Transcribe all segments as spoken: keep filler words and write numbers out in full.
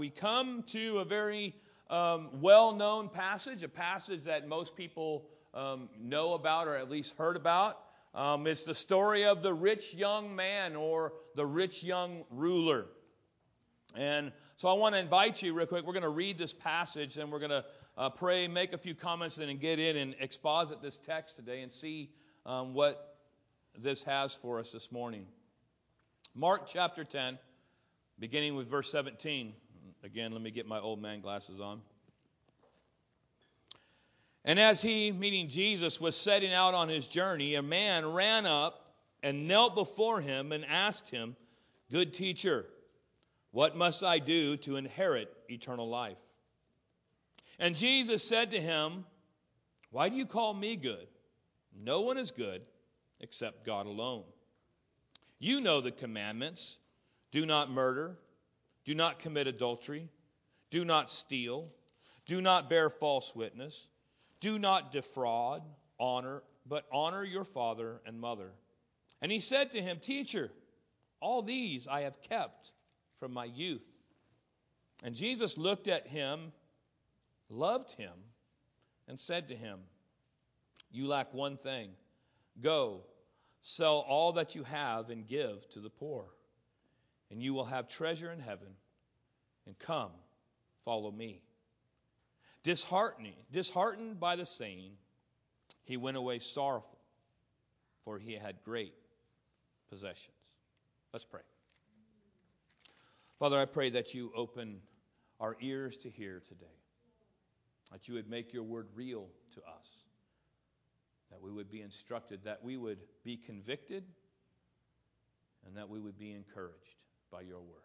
We come to a very um, well-known passage, a passage that most people um, know about or at least heard about. Um, it's the story of the rich young man or the rich young ruler. And so I want to invite you real quick. We're going to read this passage, and we're going to uh, pray, make a few comments, and then get in and exposit this text today and see um, what this has for us this morning. Mark chapter ten, beginning with verse seventeen. Again, let me get my old man glasses on. And as he, meaning Jesus, was setting out on his journey, a man ran up and knelt before him and asked him, "Good teacher, what must I do to inherit eternal life?" And Jesus said to him, "Why do you call me good? No one is good except God alone. You know the commandments. Do not murder. Do not commit adultery. Do not steal. Do not bear false witness. Do not defraud. Honor, but honor your father and mother." And he said to him, "Teacher, all these I have kept from my youth." And Jesus looked at him, loved him, and said to him, "You lack one thing. Go, sell all that you have and give to the poor, and you will have treasure in heaven. And come, follow me." Disheartening, disheartened by the saying, he went away sorrowful, for he had great possessions. Let's pray. Father, I pray that you open our ears to hear today, that you would make your word real to us, that we would be instructed, that we would be convicted, and that we would be encouraged by your word.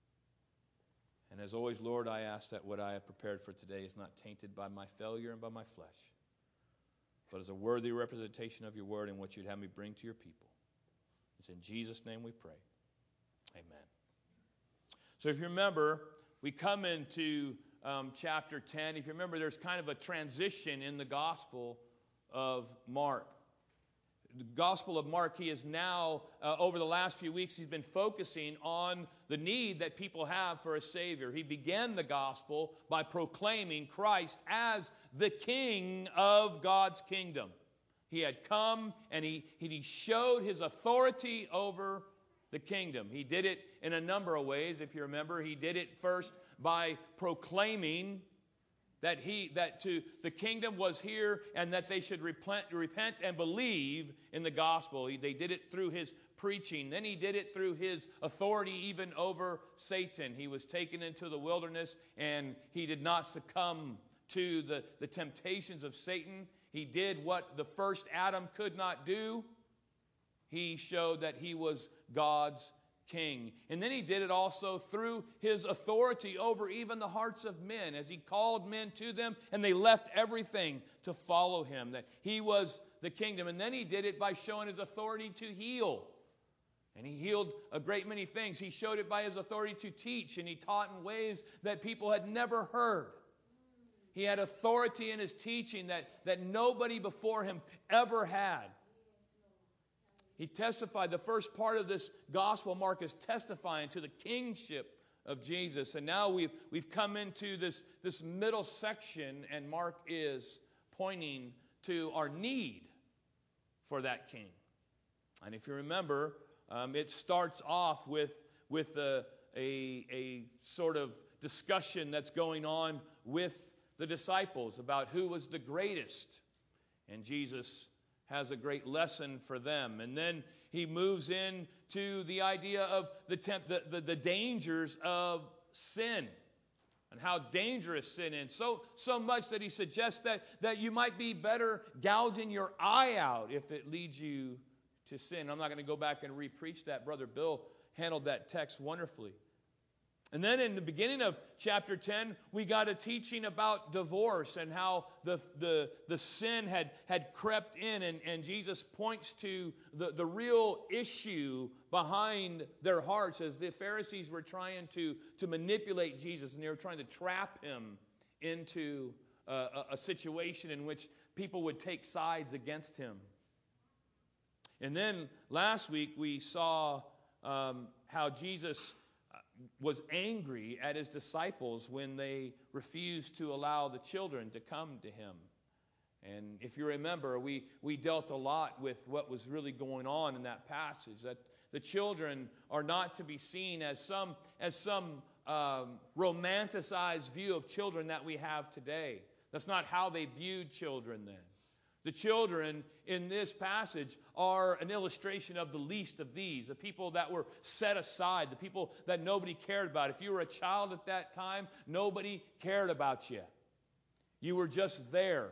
And as always, Lord, I ask that what I have prepared for today is not tainted by my failure and by my flesh, but is a worthy representation of your word and what you'd have me bring to your people. It's in Jesus' name we pray. Amen. So if you remember, we come into um, chapter ten. If you remember, there's kind of a transition in the Gospel of Mark. The Gospel of Mark, he is now, uh, over the last few weeks, he's been focusing on the need that people have for a Savior. He began the Gospel by proclaiming Christ as the King of God's kingdom. He had come and he, he showed his authority over the kingdom. He did it in a number of ways. If you remember, he did it first by proclaiming that he that to the kingdom was here and that they should repent, repent and believe in the gospel. He, they did it through his preaching. Then he did it through his authority even over Satan. He was taken into the wilderness and he did not succumb to the, the temptations of Satan. He did what the first Adam could not do. He showed that he was God's king. And then he did it also through his authority over even the hearts of men, as he called men to them and they left everything to follow him, that he was the kingdom. And then he did it by showing his authority to heal. And he healed a great many things. He showed it by his authority to teach, and he taught in ways that people had never heard. He had authority in his teaching that, that nobody before him ever had. He testified, the first part of this gospel, Mark, is testifying to the kingship of Jesus. And now we've we've come into this, this middle section, and Mark is pointing to our need for that king. And if you remember, um, it starts off with, with a, a, a sort of discussion that's going on with the disciples about who was the greatest. And Jesus has a great lesson for them. And then he moves into the idea of the, temp- the, the, the dangers of sin and how dangerous sin is. So, so much that he suggests that, that you might be better gouging your eye out if it leads you to sin. I'm not going to go back and re-preach that. Brother Bill handled that text wonderfully. And then in the beginning of chapter ten, we got a teaching about divorce and how the the, the sin had, had crept in. And, and Jesus points to the, the real issue behind their hearts as the Pharisees were trying to, to manipulate Jesus. And they were trying to trap him into a, a, a situation in which people would take sides against him. And then last week we saw um, how Jesus was angry at his disciples when they refused to allow the children to come to him. And if you remember, we, we dealt a lot with what was really going on in that passage, that the children are not to be seen as some, as some um, romanticized view of children that we have today. That's not how they viewed children then. The children in this passage are an illustration of the least of these, the people that were set aside, the people that nobody cared about. If you were a child at that time, nobody cared about you. You were just there.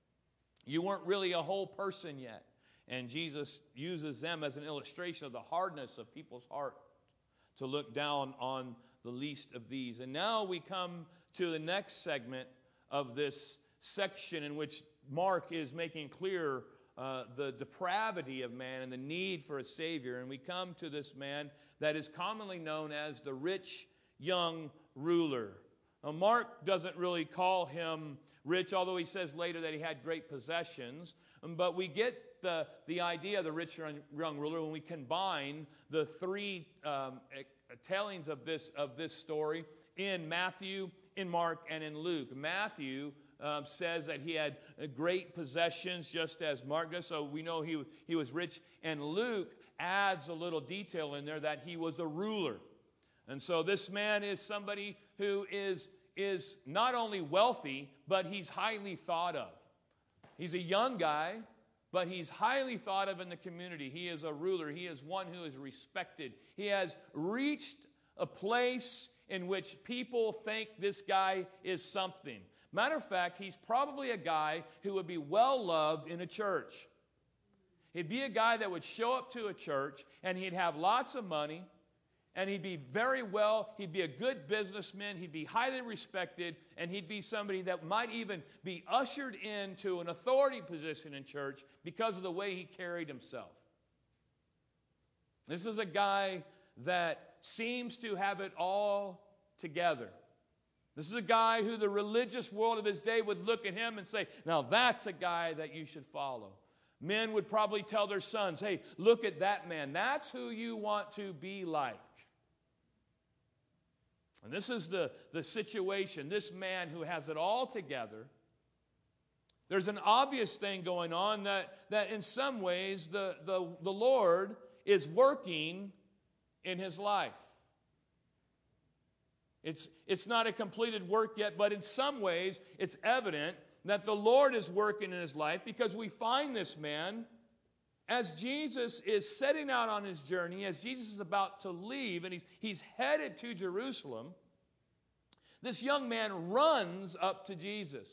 You weren't really a whole person yet. And Jesus uses them as an illustration of the hardness of people's heart to look down on the least of these. And now we come to the next segment of this section in which Mark is making clear uh, the depravity of man and the need for a Savior. And we come to this man that is commonly known as the rich young ruler. Now, Mark doesn't really call him rich, although he says later that he had great possessions. But we get the, the idea of the rich young ruler when we combine the three um, tellings of this, of this story in Matthew, in Mark, and in Luke. Matthew Um, says that he had uh, great possessions, just as Mark does, so we know he, he was rich. And Luke adds a little detail in there that he was a ruler. And so this man is somebody who is, is not only wealthy, but he's highly thought of. He's a young guy, but he's highly thought of in the community. He is a ruler. He is one who is respected. He has reached a place in which people think this guy is something. Matter of fact, he's probably a guy who would be well loved in a church. He'd be a guy that would show up to a church, and he'd have lots of money, and he'd be very well, he'd be a good businessman, he'd be highly respected, and he'd be somebody that might even be ushered into an authority position in church because of the way he carried himself. This is a guy that seems to have it all together. This is a guy who the religious world of his day would look at him and say, now that's a guy that you should follow. Men would probably tell their sons, hey, look at that man. That's who you want to be like. And this is the, the situation. This man who has it all together. There's an obvious thing going on that, that in some ways the, the, the Lord is working in his life. It's, it's not a completed work yet, but in some ways it's evident that the Lord is working in his life, because we find this man, as Jesus is setting out on his journey, as Jesus is about to leave, and he's, he's headed to Jerusalem, this young man runs up to Jesus.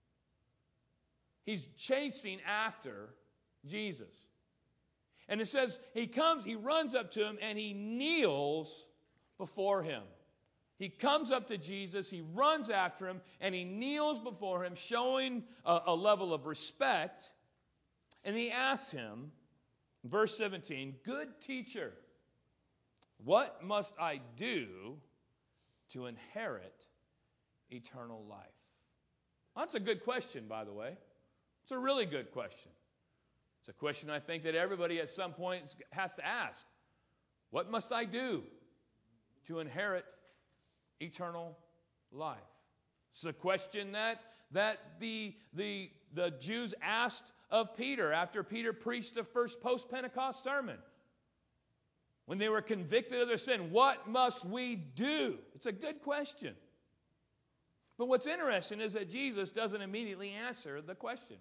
He's chasing after Jesus. And it says he comes, he runs up to him, and he kneels before him. He comes up to Jesus, he runs after him, and he kneels before him, showing a, a level of respect. And he asks him, verse seventeen, good teacher, what must I do to inherit eternal life? Well, that's a good question, by the way. It's a really good question. It's a question I think that everybody at some point has to ask. What must I do to inherit eternal life? It's a question that, that the, the, the Jews asked of Peter after Peter preached the first post-Pentecost sermon. When they were convicted of their sin, what must we do? It's a good question. But what's interesting is that Jesus doesn't immediately answer the question.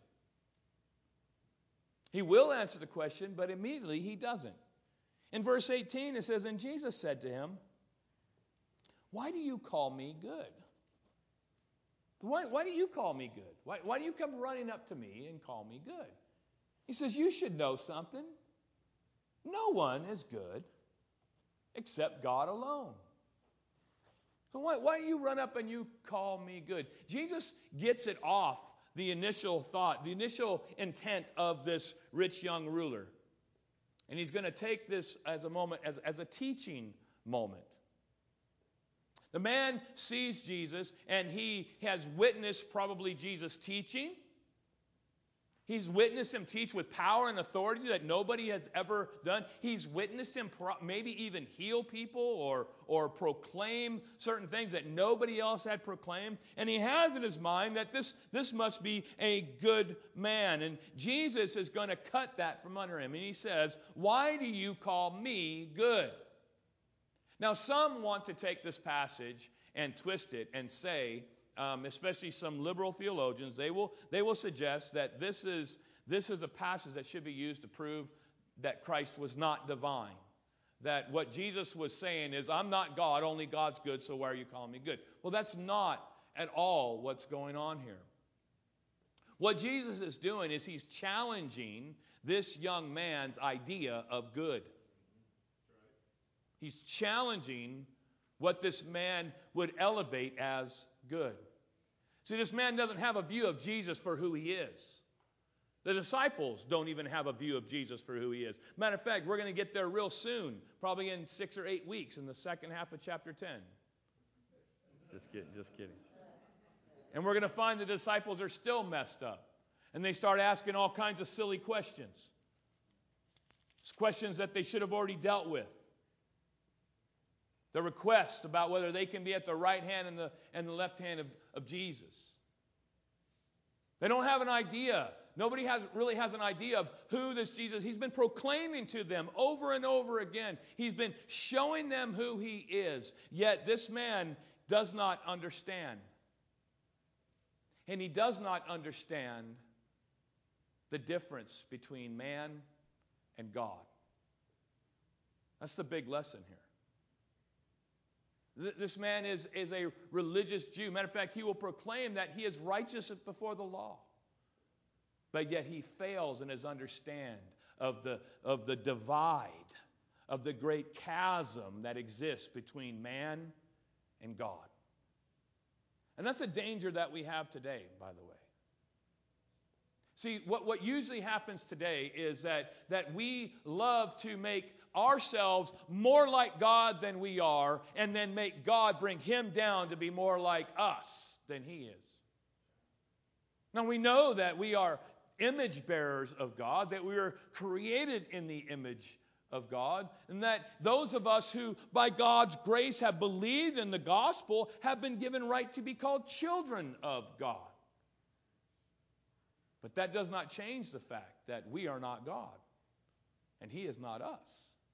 He will answer the question, but immediately he doesn't. In verse eighteen it says, and Jesus said to him, why do you call me good? Why, why do you call me good? Why, why do you come running up to me and call me good? He says, you should know something. No one is good except God alone. So why, why do you run up and you call me good? Jesus gets it off the initial thought, the initial intent of this rich young ruler. And he's going to take this as a moment, as, as a teaching moment. The man sees Jesus, and he has witnessed probably Jesus teaching. He's witnessed him teach with power and authority that nobody has ever done. He's witnessed him pro- maybe even heal people or, or proclaim certain things that nobody else had proclaimed. And he has in his mind that this, this must be a good man. And Jesus is going to cut that from under him. And he says, "Why do you call me good?" Now, some want to take this passage and twist it and say, Um, especially some liberal theologians, they will they will suggest that this is this is a passage that should be used to prove that Christ was not divine. That what Jesus was saying is, I'm not God, only God's good, so why are you calling me good? Well, that's not at all what's going on here. What Jesus is doing is he's challenging this young man's idea of good. He's challenging what this man would elevate as good. See, this man doesn't have a view of Jesus for who he is. The disciples don't even have a view of Jesus for who he is. Matter of fact, we're going to get there real soon, probably in six or eight weeks in the second half of chapter ten. Just kidding, just kidding. And we're going to find the disciples are still messed up. And they start asking all kinds of silly questions. It's questions that they should have already dealt with. The request about whether they can be at the right hand and the, and the left hand of, of Jesus. They don't have an idea. Nobody has really has an idea of who this Jesus. He's been proclaiming to them over and over again. He's been showing them who he is. Yet this man does not understand. And he does not understand the difference between man and God. That's the big lesson here. This man is, is a religious Jew. Matter of fact, he will proclaim that he is righteous before the law. But yet he fails in his understand of the, of the divide, of the great chasm that exists between man and God. And that's a danger that we have today, by the way. See, what, what usually happens today is that, that we love to make ourselves more like God than we are, and then make God bring him down to be more like us than he is. Now we know that we are image bearers of God, that we are created in the image of God, and that those of us who by God's grace have believed in the gospel have been given right to be called children of God. But that does not change the fact that we are not God, and he is not us.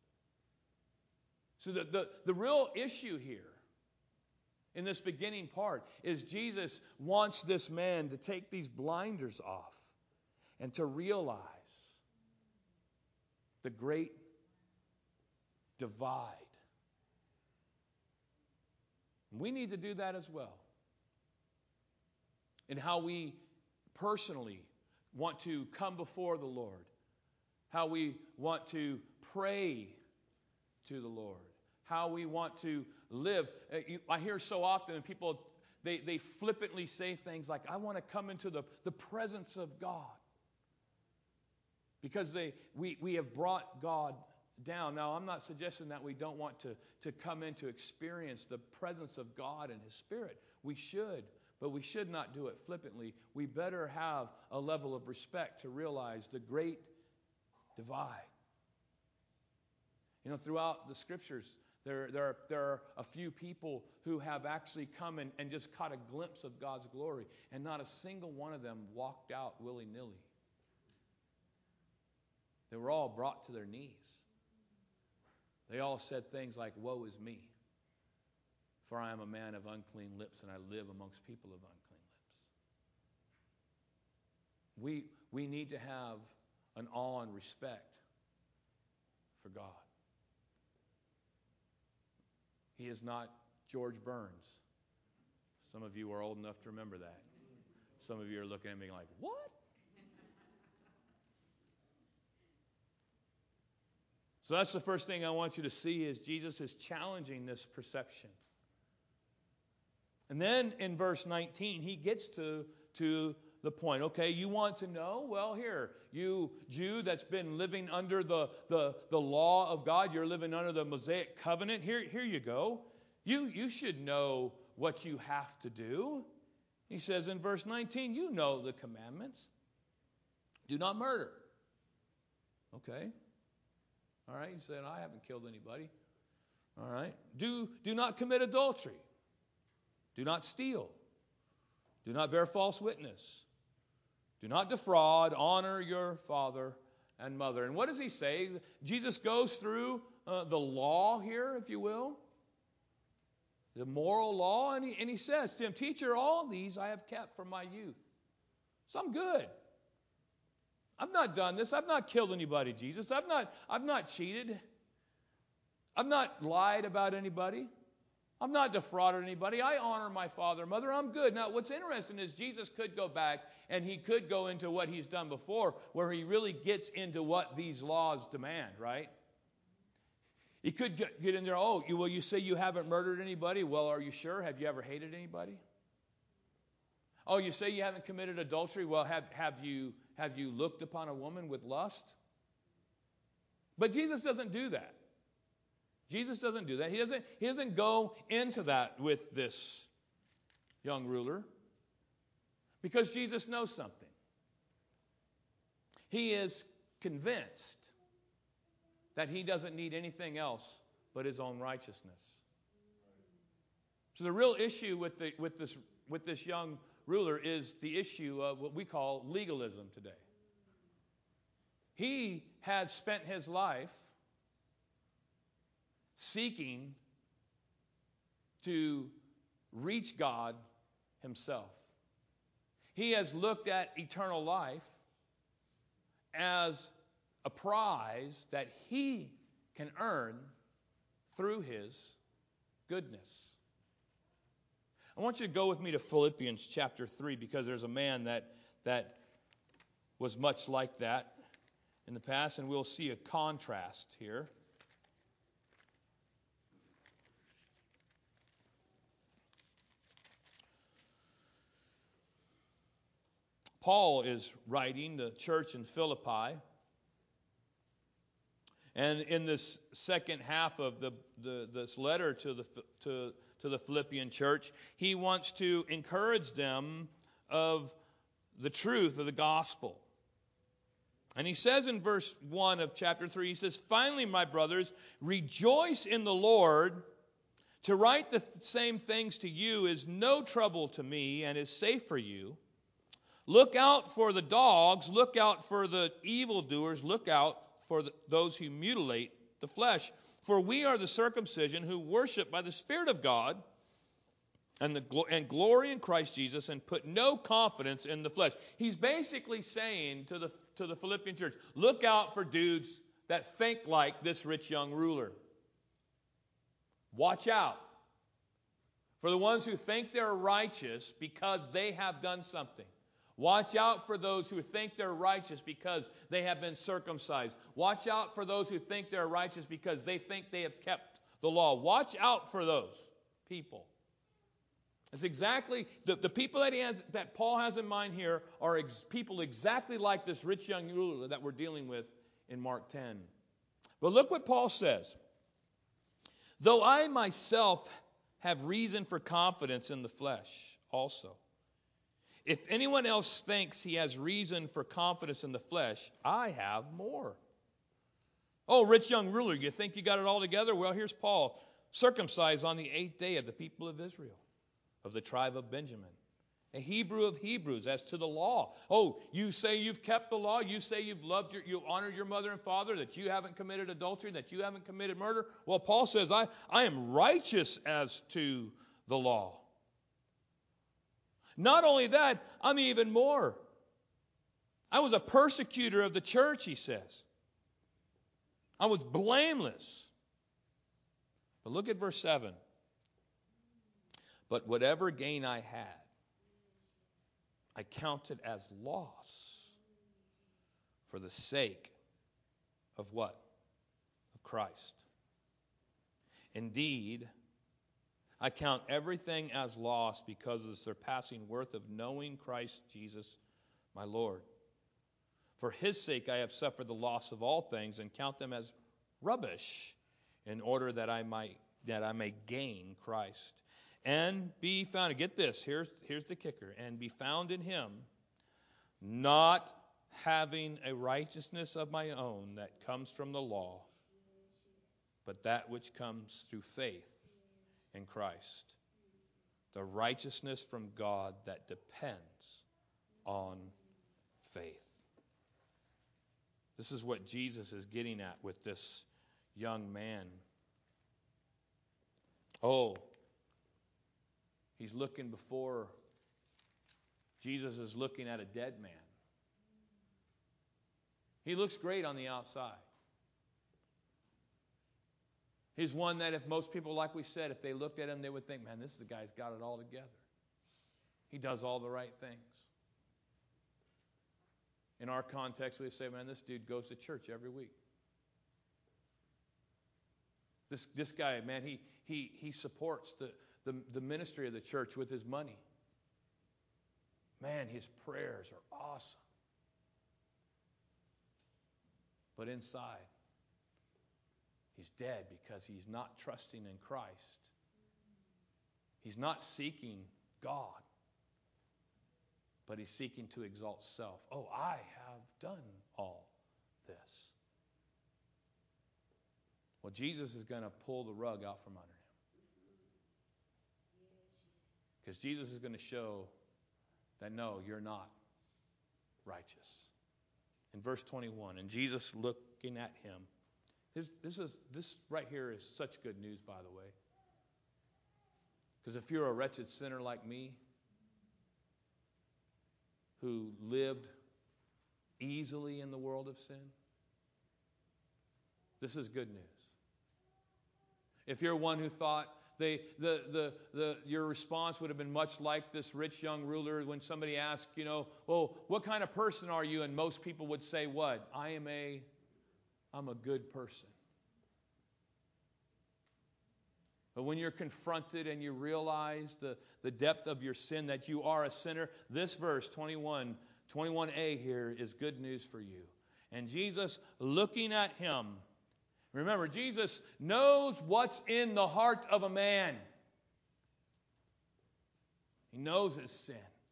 So the, the, the real issue here in this beginning part is Jesus wants this man to take these blinders off and to realize the great divide. We need to do that as well. In how we personally want to come before the Lord. How we want to pray to the Lord. How we want to live. I hear so often people, they, they flippantly say things like, I want to come into the, the presence of God. Because they we, we have brought God down. Now, I'm not suggesting that we don't want to, to come in to experience the presence of God and his Spirit. We should, but we should not do it flippantly. We better have a level of respect to realize the great divide. You know, throughout the Scriptures, there, there, are, there are a few people who have actually come in and just caught a glimpse of God's glory, and not a single one of them walked out willy-nilly. They were all brought to their knees. They all said things like, woe is me, for I am a man of unclean lips, and I live amongst people of unclean lips. We, we need to have an awe and respect for God. He is not George Burns. Some of you are old enough to remember that. Some of you are looking at me like, what? So that's the first thing I want you to see is Jesus is challenging this perception. And then in verse nineteen, he gets to, to the point. Okay, you want to know? Well, here, you Jew that's been living under the, the, the law of God, you're living under the Mosaic covenant. Here, here you go. You, you should know what you have to do. He says in verse nineteen, you know the commandments. Do not murder. Okay. All right. He said, I haven't killed anybody. All right. Do, do not commit adultery. Do not steal. Do not bear false witness. Do not defraud. Honor your father and mother. And what does he say? Jesus goes through uh, the law here, if you will. The moral law. And he, and he says to him, Teacher, all these I have kept from my youth. So I'm good. I've not done this. I've not killed anybody, Jesus. I've not, I've not cheated. I've not lied about anybody. I've not defrauded anybody. I honor my father and mother. I'm good. Now, what's interesting is Jesus could go back and he could go into what he's done before, where he really gets into what these laws demand, right? He could get, get in there, oh, you, well, you say you haven't murdered anybody. Well, are you sure? Have you ever hated anybody? Oh, you say you haven't committed adultery. Well, have, have you have you looked upon a woman with lust? But Jesus doesn't do that. Jesus doesn't do that. He doesn't, he doesn't go into that with this young ruler because Jesus knows something. He is convinced that he doesn't need anything else but his own righteousness. So the real issue with the with this with this young ruler is the issue of what we call legalism today. He had spent his life seeking to reach God himself. He has looked at eternal life as a prize that he can earn through his goodness. I want you to go with me to Philippians chapter three, because there's a man that, that was much like that in the past, and we'll see a contrast here. Paul is writing the church in Philippi. And in this second half of the, the this letter to the to, to the Philippian church, he wants to encourage them of the truth of the gospel. And he says in verse one of chapter three, he says, Finally, my brothers, rejoice in the Lord. To write the same things to you is no trouble to me and is safe for you. Look out for the dogs, look out for the evildoers, look out for the, those who mutilate the flesh. For we are the circumcision who worship by the Spirit of God and, the, and glory in Christ Jesus and put no confidence in the flesh. He's basically saying to the, to the Philippian church, look out for dudes that think like this rich young ruler. Watch out for the ones who think they're righteous because they have done something. Watch out for those who think they're righteous because they have been circumcised. Watch out for those who think they're righteous because they think they have kept the law. Watch out for those people. It's exactly the, the people that he has, that Paul has in mind here are ex, people exactly like this rich young ruler that we're dealing with in Mark ten. But look what Paul says. Though I myself have reason for confidence in the flesh also. If anyone else thinks he has reason for confidence in the flesh, I have more. Oh, rich young ruler, you think you got it all together? Well, here's Paul, circumcised on the eighth day of the people of Israel, of the tribe of Benjamin, a Hebrew of Hebrews, as to the law. Oh, you say you've kept the law? You say you've loved your, you honored your mother and father, that you haven't committed adultery, that you haven't committed murder? Well, Paul says, I, I am righteous as to the law. Not only that, I'm even more. I was a persecutor of the church, he says. I was blameless. But look at verse seven. But whatever gain I had, I counted as loss for the sake of what? Of Christ. Indeed, I count everything as loss because of the surpassing worth of knowing Christ Jesus, my Lord. For his sake I have suffered the loss of all things and count them as rubbish in order that I might that I may gain Christ and be found. Get this, here's here's the kicker. And be found in him, not having a righteousness of my own that comes from the law, but that which comes through faith in Christ. The righteousness from God that depends on faith. This is what Jesus is getting at with this young man. Oh, he's looking before. Jesus is looking at a dead man. He looks great on the outside. He's one that if most people, like we said, if they looked at him, they would think, man, this is a guy who's got it all together. He does all the right things. In our context, we say, man, this dude goes to church every week. This this guy, man, he he he supports the, the, the ministry of the church with his money. Man, his prayers are awesome. But inside, he's dead because he's not trusting in Christ. He's not seeking God, but he's seeking to exalt self. Oh, I have done all this. Well, Jesus is going to pull the rug out from under him. Because Jesus is going to show that, no, you're not righteous. In verse twenty-one, and Jesus looking at him. This, this is this right here is such good news, by the way. Because if you're a wretched sinner like me, who lived easily in the world of sin, this is good news. If you're one who thought they, the, the, the, your response would have been much like this rich young ruler when somebody asked, you know, oh, what kind of person are you? And most people would say what? I am a, I'm a good person. But when you're confronted and you realize the, the depth of your sin, that you are a sinner, this verse, twenty-one, twenty-one a here, is good news for you. And Jesus, looking at him, remember, Jesus knows what's in the heart of a man. He knows his sin.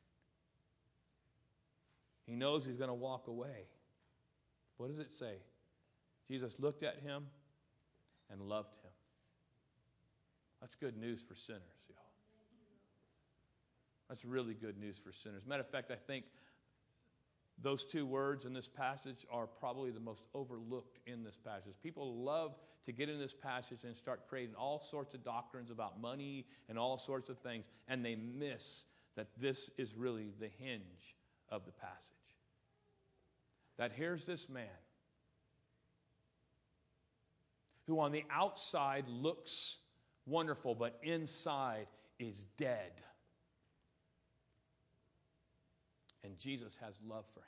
He knows he's going to walk away. What does it say? Jesus looked at him and loved him. That's good news for sinners, y'all. That's really good news for sinners. Matter of fact, I think those two words in this passage are probably the most overlooked in this passage. People love to get in this passage and start creating all sorts of doctrines about money and all sorts of things, and they miss that this is really the hinge of the passage. That here's this man who on the outside looks wonderful, but inside is dead. And Jesus has love for him.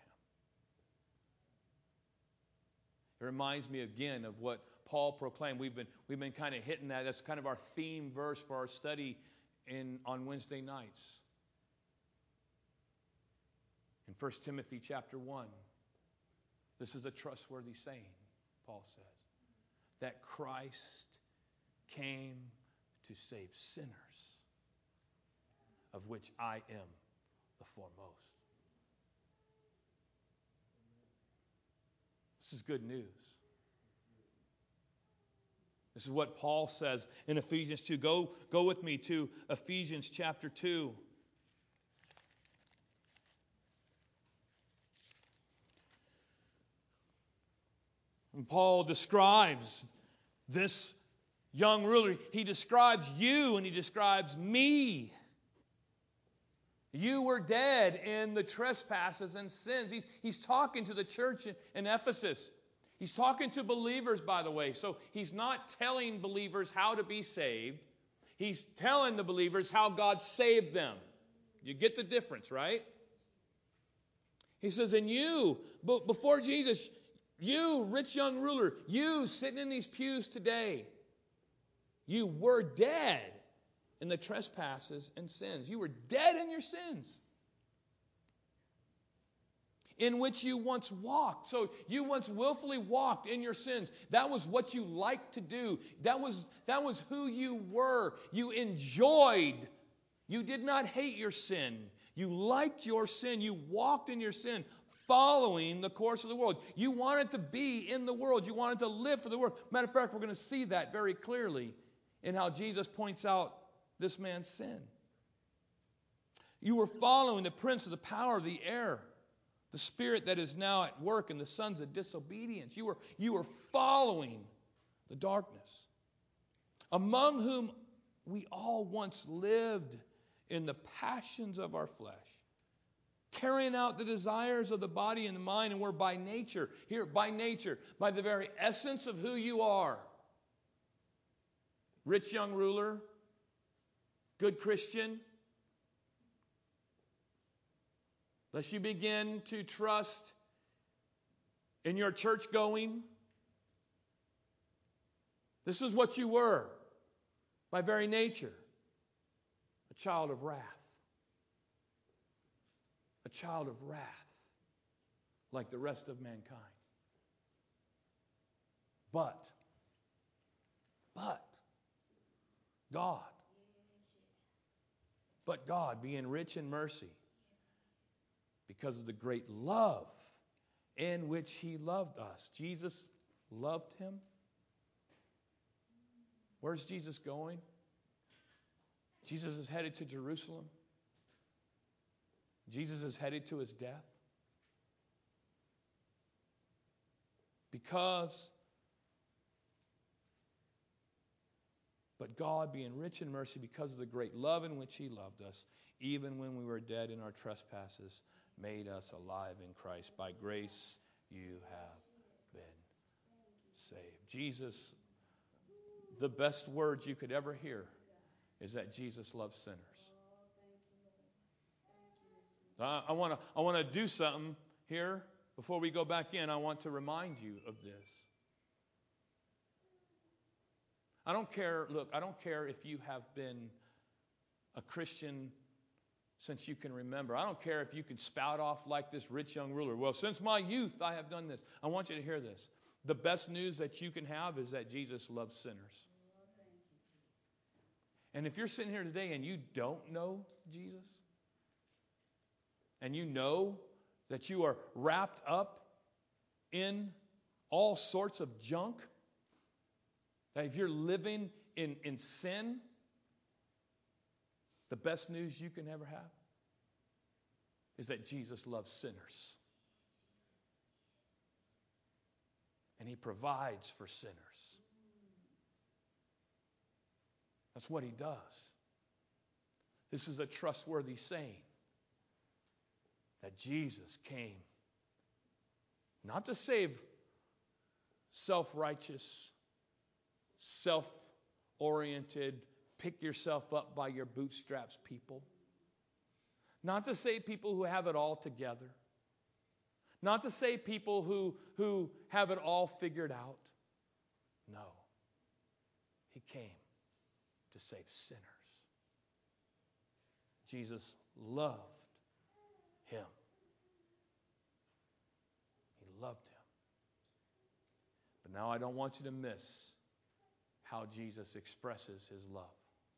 It reminds me again of what Paul proclaimed. We've been we've been kind of hitting that. That's kind of our theme verse for our study in on Wednesday nights. In First Timothy chapter one, this is a trustworthy saying, Paul says, that Christ came to save sinners, of which I am the foremost. This is good news. This is what Paul says in Ephesians two. Go, go with me to Ephesians chapter two. And Paul describes this young ruler. He describes you and he describes me. You were dead in the trespasses and sins. He's, he's talking to the church in, in Ephesus. He's talking to believers, by the way. So he's not telling believers how to be saved. He's telling the believers how God saved them. You get the difference, right? He says, and you, before Jesus, you, rich young ruler, you sitting in these pews today, you were dead in the trespasses and sins. You were dead in your sins, in which you once walked. So you once willfully walked in your sins. That was what you liked to do. That was, that was who you were. You enjoyed. You did not hate your sin. You liked your sin. You walked in your sin, following the course of the world. You wanted to be in the world. You wanted to live for the world. Matter of fact, we're going to see that very clearly in how Jesus points out this man's sin. You were following the prince of the power of the air, the spirit that is now at work in the sons of disobedience. You were, you were following the darkness, among whom we all once lived in the passions of our flesh, carrying out the desires of the body and the mind, and we're by nature, here, by nature, by the very essence of who you are, rich young ruler, good Christian, lest you begin to trust in your church going. This is what you were by very nature. A child of wrath. A child of wrath. Like the rest of mankind. But, but, God, but God, being rich in mercy, because of the great love in which He loved us. Jesus loved him. Where's Jesus going? Jesus is headed to Jerusalem. Jesus is headed to His death. Because, but God, being rich in mercy, because of the great love in which He loved us, even when we were dead in our trespasses, made us alive in Christ. By grace you have been saved. Jesus, the best words you could ever hear is that Jesus loves sinners. Uh, I want to I want to do something here before we go back in. I want to remind you of this. I don't care, look, I don't care if you have been a Christian since you can remember. I don't care if you can spout off like this rich young ruler. Well, since my youth I have done this. I want you to hear this. The best news that you can have is that Jesus loves sinners. And if you're sitting here today and you don't know Jesus, and you know that you are wrapped up in all sorts of junk, that if you're living in, in sin, the best news you can ever have is that Jesus loves sinners. And He provides for sinners. That's what He does. This is a trustworthy saying. That Jesus came not to save self-righteous, self-oriented, pick yourself up by your bootstraps people. Not to save people who have it all together. Not to save people who, who have it all figured out. No. He came to save sinners. Jesus loved Him. He loved Him. But now I don't want you to miss how Jesus expresses His love.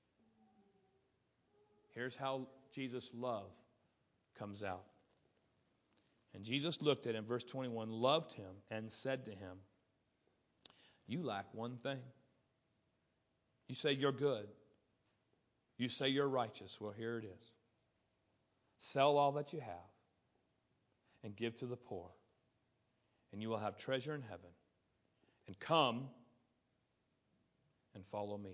Here's how Jesus' love comes out. And Jesus looked at him, verse twenty-one, loved him and said to him, you lack one thing. You say you're good. You say you're righteous. Well, here it is. Sell all that you have and give to the poor, and you will have treasure in heaven. And come and follow me.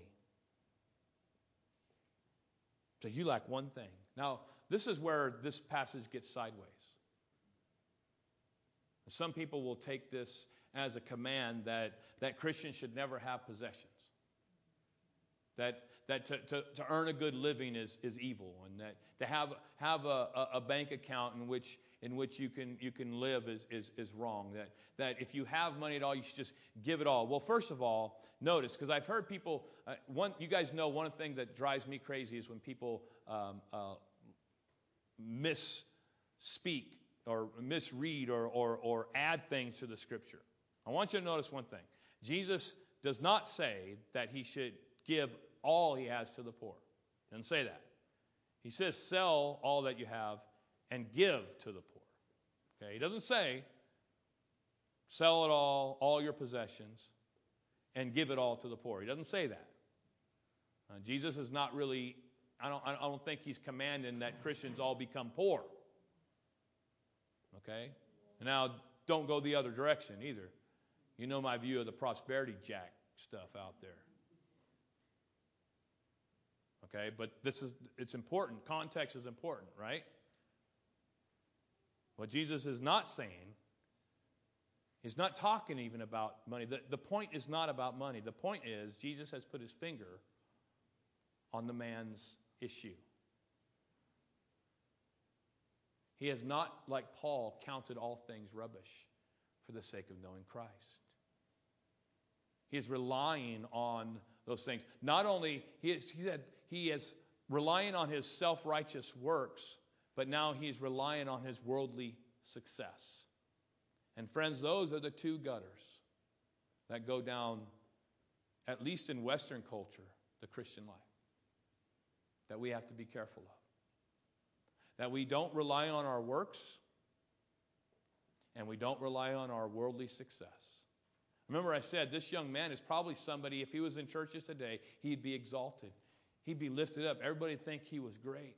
So you lack one thing. Now, this is where this passage gets sideways. Some people will take this as a command that, that Christians should never have possessions. That that to, to, to earn a good living is, is evil, and that to have have a, a, a bank account in which in which you can you can live is, is, is wrong. That that if you have money at all, you should just give it all. Well, first of all, notice, because I've heard people, uh, one you guys know one thing that drives me crazy is when people um, uh, misspeak or misread or, or or add things to the Scripture. I want you to notice one thing. Jesus does not say that he should give all he has to the poor. He doesn't say that. He says, sell all that you have and give to the poor. Okay, he doesn't say, sell it all, all your possessions, and give it all to the poor. He doesn't say that. Uh, Jesus is not really, I don't, I don't think he's commanding that Christians all become poor. Okay? Now, don't go the other direction either. You know my view of the prosperity jack stuff out there. Okay, but this is, it's important. Context is important, right? What Jesus is not saying, he's not talking even about money. The, the point is not about money. The point is Jesus has put his finger on the man's issue. He has not, like Paul, counted all things rubbish for the sake of knowing Christ. He is relying on those things. Not only, he is, he said, he is relying on his self-righteous works, but now he's relying on his worldly success. And friends, those are the two gutters that go down, at least in Western culture, the Christian life, that we have to be careful of. That we don't rely on our works, and we don't rely on our worldly success. Remember I said this young man is probably somebody, if he was in churches today, he'd be exalted. He'd be lifted up. Everybody would think he was great.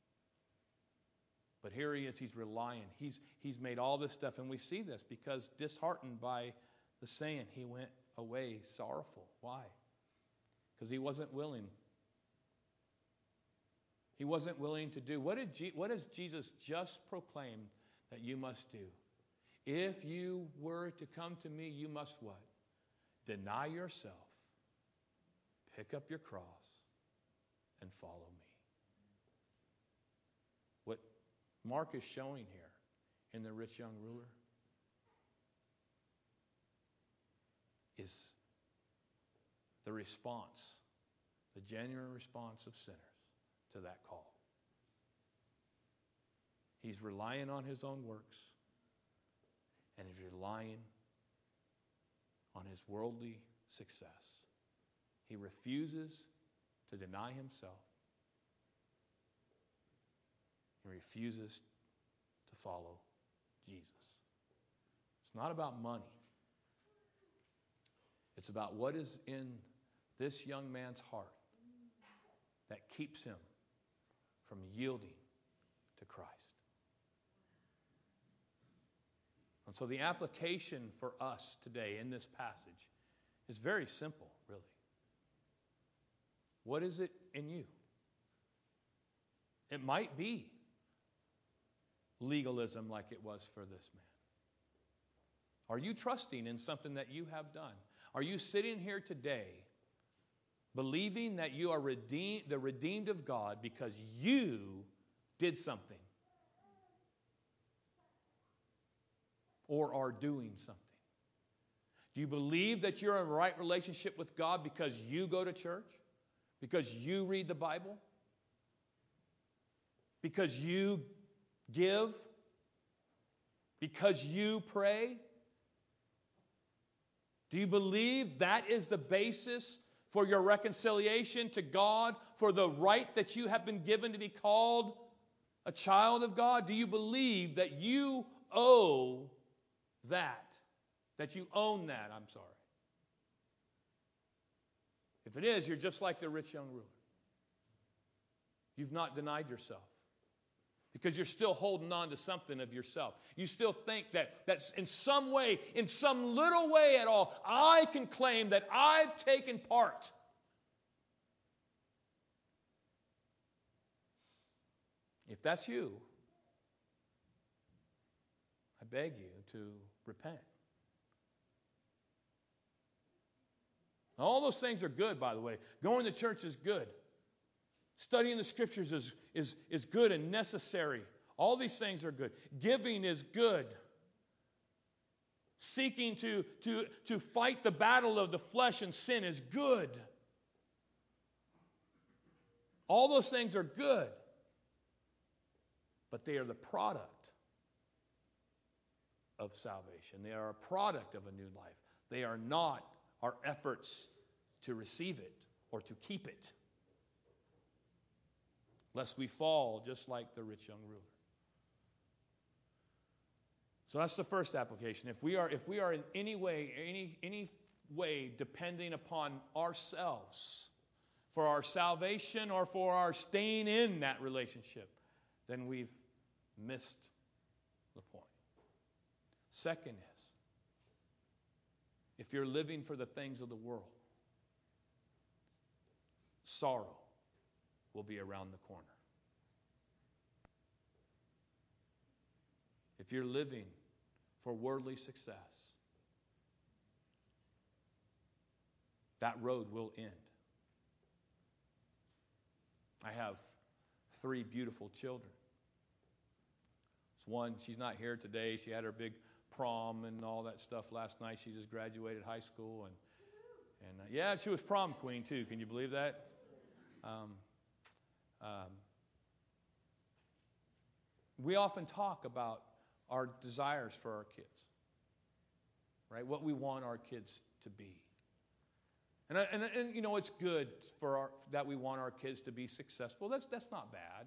But here he is, he's relying. He's, he's made all this stuff, and we see this because disheartened by the saying, he went away sorrowful. Why? Because he wasn't willing. He wasn't willing to do. What did Je- what has Jesus just proclaimed that you must do? If you were to come to me, you must what? Deny yourself, pick up your cross, and follow me. What Mark is showing here in the rich young ruler is the response, the genuine response of sinners to that call. He's relying on his own works, and he's relying on his worldly success. He refuses to deny himself. He refuses to follow Jesus. It's not about money. It's about what is in this young man's heart that keeps him from yielding to Christ. And so the application for us today in this passage is very simple, really. What is it in you? It might be legalism like it was for this man. Are you trusting in something that you have done? Are you sitting here today believing that you are redeemed, the redeemed of God because you did something or are doing something? Do you believe that you're in a right relationship with God because you go to church? Because you read the Bible? Because you give? Because you pray? Do you believe that is the basis for your reconciliation to God, for the right that you have been given to be called a child of God? Do you believe that you owe that? That you own that, I'm sorry. If it is, you're just like the rich young ruler. You've not denied yourself. Because you're still holding on to something of yourself. You still think that, that in some way, in some little way at all, I can claim that I've taken part. If that's you, I beg you to repent. All those things are good, by the way. Going to church is good. Studying the Scriptures is, is, is good and necessary. All these things are good. Giving is good. Seeking to, to, to fight the battle of the flesh and sin is good. All those things are good. But they are the product of salvation. They are a product of a new life. They are not our efforts to receive it or to keep it, lest we fall just like the rich young ruler. So that's the first application. If we are, if we are in any way, any, any way depending upon ourselves for our salvation or for our staying in that relationship, then we've missed the point. Second is, if you're living for the things of the world, sorrow will be around the corner. If you're living for worldly success, that road will end. I have three beautiful children. One, she's not here today. She had her big prom and all that stuff last night. She just graduated high school. And, and uh, yeah, she was prom queen too. Can you believe that? Um, um, we often talk about our desires for our kids, right? What we want our kids to be. And, and, and you know, it's good for our, that we want our kids to be successful. That's, that's not bad.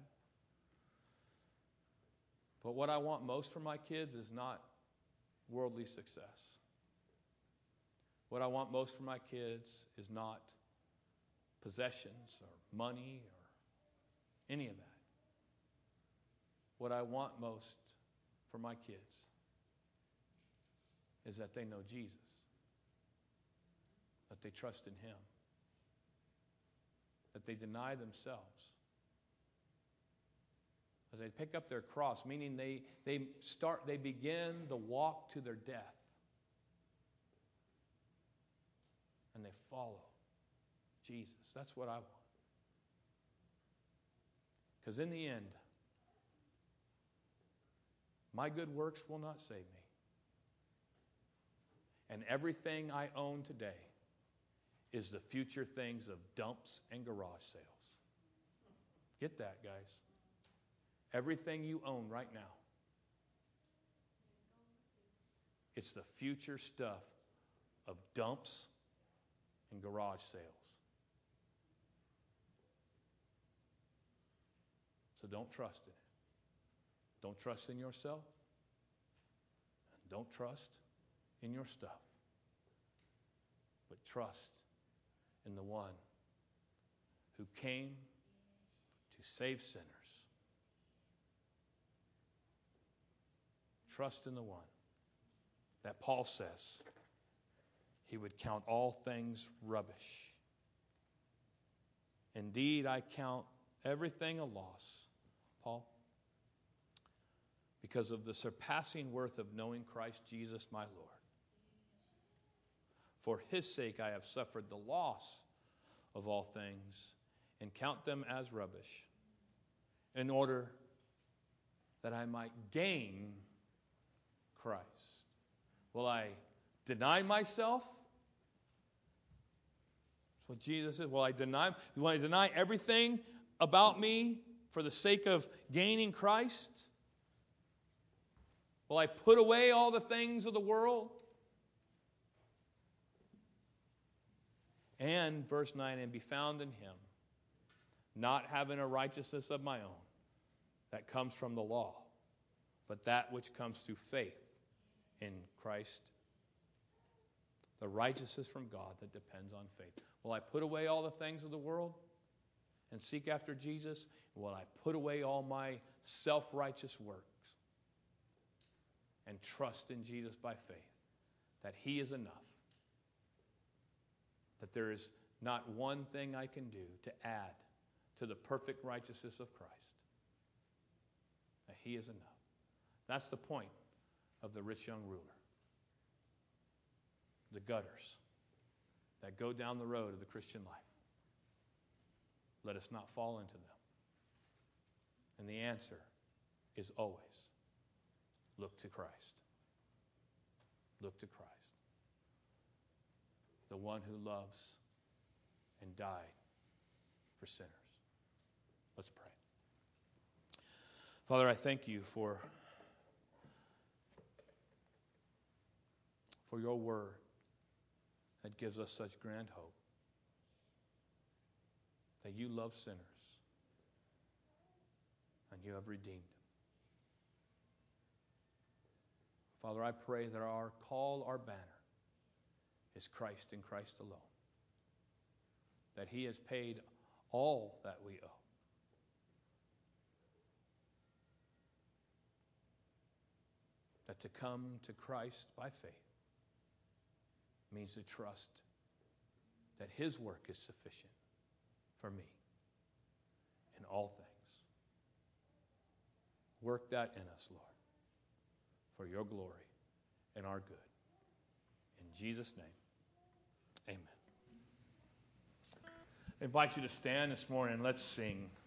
But what I want most for my kids is not worldly success. What I want most for my kids is not possessions or money or any of that. What I want most for my kids is that they know Jesus, that they trust in Him, that they deny themselves, that they pick up their cross, meaning they, they start, they begin the walk to their death, and they follow Jesus. That's what I want. Because in the end, my good works will not save me. And everything I own today is the future things of dumps and garage sales. Get that, guys. Everything you own right now, it's the future stuff of dumps and garage sales. So don't trust in it. Don't trust in yourself. Don't trust in your stuff. But trust in the one who came to save sinners. Trust in the one that Paul says he would count all things rubbish. Indeed, I count everything a loss, Paul, because of the surpassing worth of knowing Christ Jesus my Lord. For His sake I have suffered the loss of all things and count them as rubbish, in order that I might gain Christ. Will I deny myself? That's what Jesus says. Will I deny, will I deny everything about me for the sake of gaining Christ? Will I put away all the things of the world? And, verse nine, and be found in Him, not having a righteousness of my own that comes from the law, but that which comes through faith in Christ, the righteousness from God that depends on faith. Will I put away all the things of the world and seek after Jesus? Will I put away all my self-righteous works and trust in Jesus by faith, that He is enough, that there is not one thing I can do to add to the perfect righteousness of Christ, that He is enough. That's the point of the rich young ruler. The gutters that go down the road of the Christian life. Let us not fall into them. And the answer is always look to Christ. Look to Christ. The one who loves and died for sinners. Let's pray. Father, I thank You for, for Your word that gives us such grand hope. That You love sinners and You have redeemed them. Father, I pray that our call, our banner, is Christ and Christ alone. That He has paid all that we owe. That to come to Christ by faith means to trust that His work is sufficient for me in all things. Work that in us, Lord, for your glory and our good. In Jesus' name, amen. I invite you to stand this morning and let's sing.